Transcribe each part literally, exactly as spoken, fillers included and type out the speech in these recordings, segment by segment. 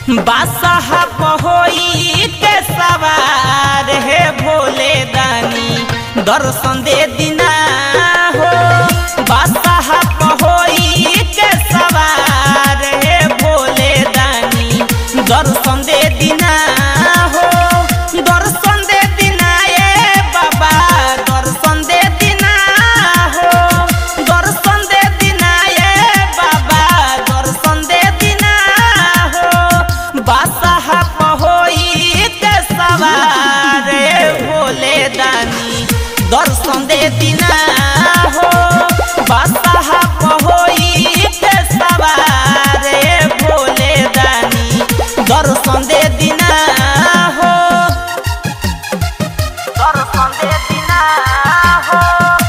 बादशाह पहोई के सवार है भोले दानी दर्शन दे दीना हो। बादशाह पहोई के सवार है भोले दानी दर्शन दे दीना हो। दर्शन दे दीना ये बाबा दर्शन दे दीना हो। दर्शन दे दीना ये बाबा दर्शन दे दीना हो। बादशाह पहोई के सवार भोले दानी दर्शन दे दीना हो। बादशाह पहोई के सवार भोले दानी दर्शन दे दीना हो। दर्शन दे दीना हो।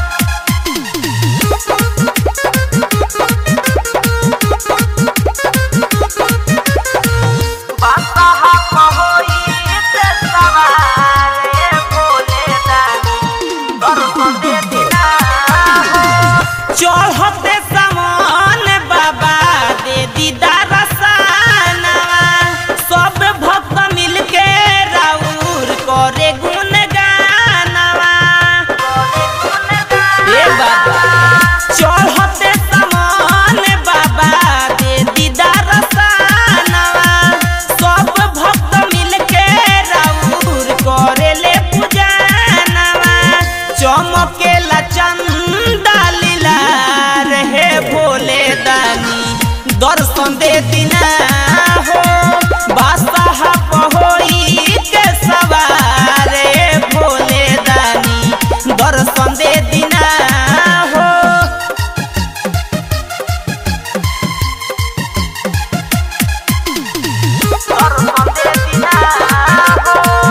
बादशाह पहोई के सवार भोले दानी दर्शन दे दीना हो। चढ़ते समान बाबा दे दीदार सानवा सब भक्त मिलके राउर करे गुण गानवा। ए बाबा चढ़ते समान बाबा दे दीदार सानवा सब भक्त मिलके राउर करे ले पूजनवा। चमकेला चंदा लीला रहे भोले दानी दर्शन दे दीना हो। बादशाह पहोई के सवार भोले दानी दर्शन दे दीना हो। दर्शन दे दीना हो।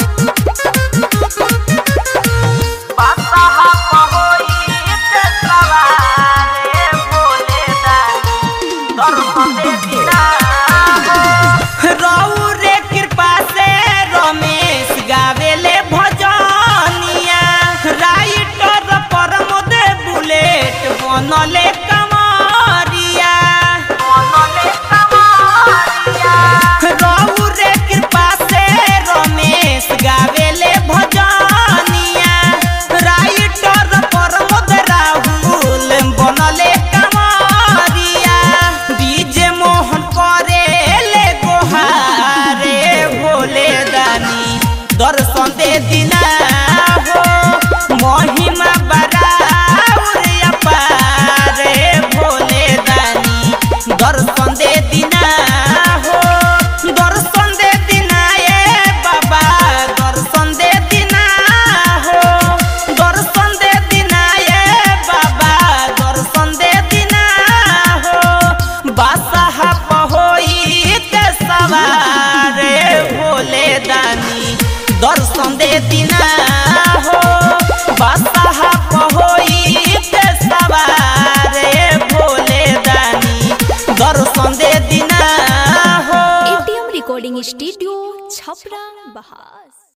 बादशाह पहोई के सवार भोले दानी दर्शन दे दीना हो। रउरे कृपा से रमेश गावेले भजनिया राइटर प्रमोद बुलेट बनले कमरिया बनले कमरिया। रउरे कृपा से रमेश गावेले भजनिया राइटर प्रमोद राहुल बनले कमरिया। डीजे मोहन करेले गोहारे भोले दानी दर्शन दे दीना हो। महिमा बराबर अपार भोले दानी दर्शन दे दीना हो। दर्शन दे दीना ये बाबा दर्शन दे दीना हो। दर्शन दे दीना ये बाबा दर्शन दे दीना हो। बादशाह पहोई के सवार भोले दानी दर्शन दे दीना हो। बादशाह पहोई के सवार भोले दानी दर्शन दे दीना हो। ATM recording studio Chhapra बहास।